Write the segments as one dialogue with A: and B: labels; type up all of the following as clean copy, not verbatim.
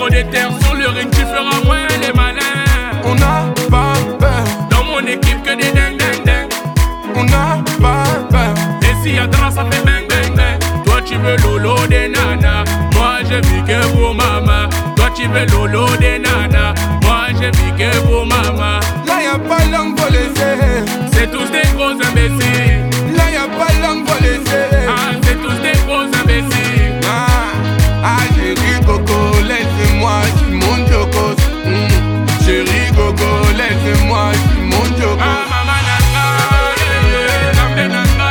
A: trop déter sur le ring, tu feras moins les malins.
B: On n'a pas peur.
A: Dans mon équipe que des ding ding ding.
B: On n'a pas peur.
A: Et si y'a drap ça fait bang bang bang. Toi tu veux lolo des nanas, moi je vis que pour maman. Toi tu veux lolo des nanas, moi je vis que pour maman.
B: Là y'a pas langue pour laisser.
A: C'est tous des gros imbéciles.
B: Là y'a pas langue pour laisser.
A: Ah c'est tous des gros imbéciles.
B: Chérie Coco, laisse-moi, je suis mon chocos. Chérie Coco, laisse-moi, je suis mon chocos.
A: Ah maman nanga, Gambe nanga,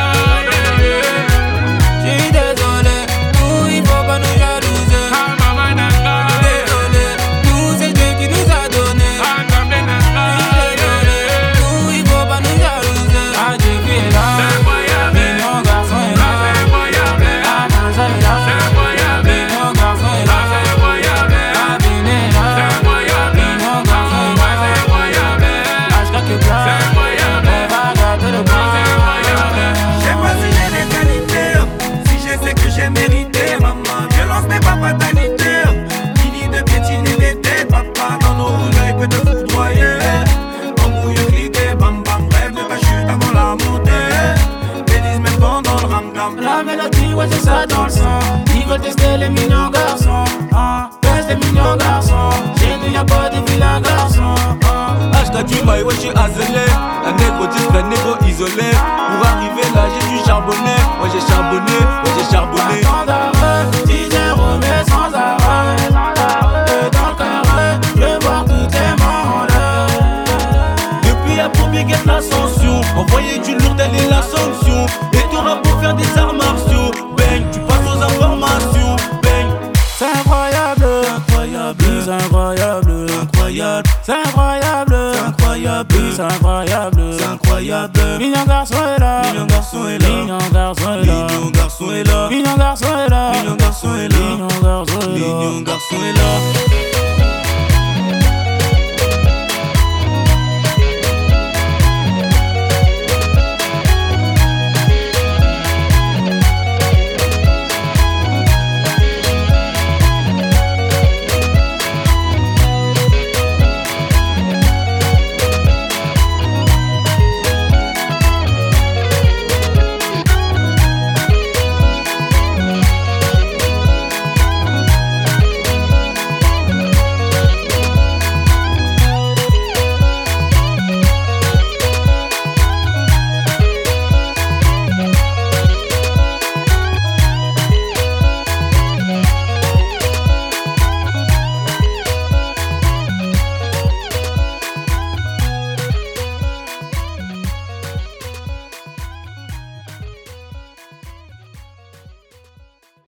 C: Je suis désolé, nous il faut pas nous jalouser.
A: ah maman nanga,
C: Désolé, nous c'est Dieu qui nous a donné.
A: ah Gambe nanga.
C: Désolé, nous il faut pas nous jalouser. Ah Dieu qui est là,
A: C'est incroyable,
C: mignon garçon est là.
A: c'est incroyable,
C: Ah Nanja est là,
A: c'est incroyable,
C: mignon garçon est là.
A: c'est incroyable,
C: Ah Béné est là,
A: c'est incroyable,
C: mignon garçon est là.
A: c'est incroyable,
C: Ashka qui est là,
A: c'est incroyable,
C: on va gâter le bras.
A: c'est incroyable.
D: Je sais pas si j'ai les qualités, si je sais que j'ai mérité, maman. Violence n'est pas fatalité. Fini de piétiner des têtes, papa. Dans nos rouges, il peut te foudroyer. Embrouille, cliquer, bam bam. Rêve de ta chute avant la montée. Bêtise même pendant le ram-dam.
C: La mélodie, ouais, c'est ça dans le sang. Ils veulent tester les mignons garçons. Teste les mignons garçons. Chez nous, y'a pas de vilains garçons.
E: Hashtag du maï, ouais, j'suis azelé. Un négro discret, négro isolé. Pour arriver là, j'ai dû charbonner. Ouais, j'ai charbonné, ouais, j'ai charbonné.
C: Sans arrêt, DJ remet sans arrêt. Et dans le carré, je veux voir tous tes mandats.
E: Depuis la première guerre, l'ascension. Envoyer du lourd, telle est la sanction. Et t'auras pour faire des arts martiaux. Bang, tu passes aux informations. Bang,
C: C'est incroyable,
E: incroyable,
C: c'est incroyable,
E: incroyable,
C: c'est incroyable,
E: incroyable,
C: c'est incroyable,
E: incroyable.
C: Mignon garçon est là,
E: Mignon garçon est là.
C: mignon garçon est là.